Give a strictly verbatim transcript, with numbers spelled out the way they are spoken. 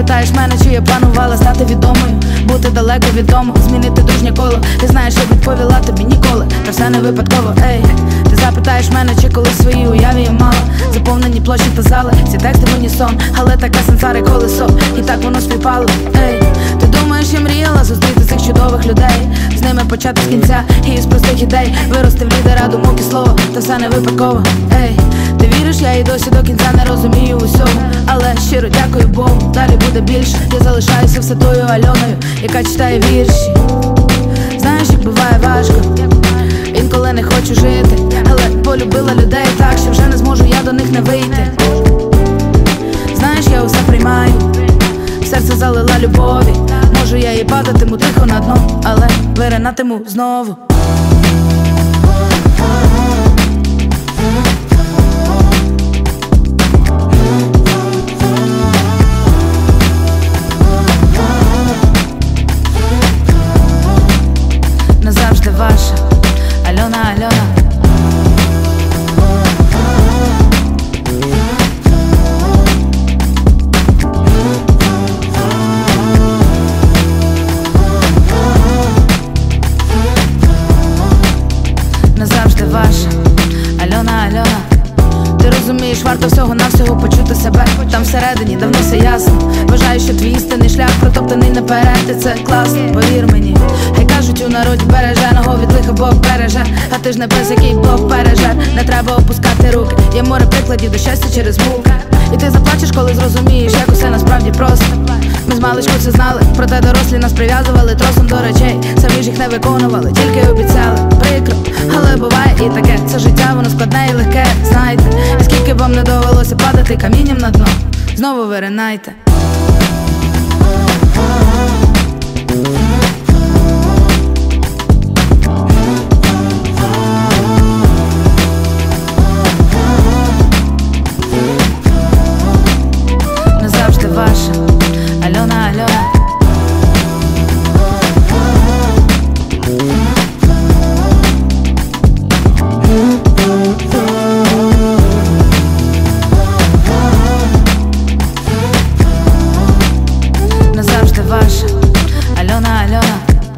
запитаєш мене, чи я планувала стати відомою, бути далеко від дому, змінити дружнє коло. Ти знаєш, я відповіла тобі ніколи, та все не випадково, ей. Ти запитаєш мене, чи колись в своїй уяві я мала заповнені площі та зали, ці тексти в унісон, але така сансара і колесо, і так воно співпало, ей. Ти думаєш, я мріяла зустріти цих чудових людей, з ними почати з кінця і із простих ідей вирости в лідера думок і слова, та все не випадково, ей. Ти віриш, я і досі до кінця не розумію усього, але щиро дякую Богу, далі буде більше. Я залишаюся все тою Альоною, яка читає вірші. Знаєш, як буває важко, інколи не хочу жити, але полюбила людей так, що вже не зможу я до них не вийти. Знаєш, я усе приймаю, в серце залила любові. Можу я і падатиму тихо на дно, але виринатиму знову. Назавжди ваша Альона, Альона. Назавжди ваша Альона, Альона. Ти розумієш, варто всього-навсього почути себе там всередині, давно все ясно. Вважаю, що твій істинний шлях протоптаний наперед, і це класно, повір мені. Хай кажуть у народі, береженого від лиха Бог береже, а ти ж небес, який Бог береже. Не треба опускати руки, є море прикладів до щастя через муки. І ти заплачеш, коли зрозумієш, як усе насправді просто. Ми з маличку це знали, проте дорослі нас прив'язували тросом до речей. Самі ж їх не виконували, тільки обіцяли. Прикро, але буває і таке. Це життя, воно складне і легке, знаєте. І скільки б вам не довелося падати камінням на дно, знову виринайте.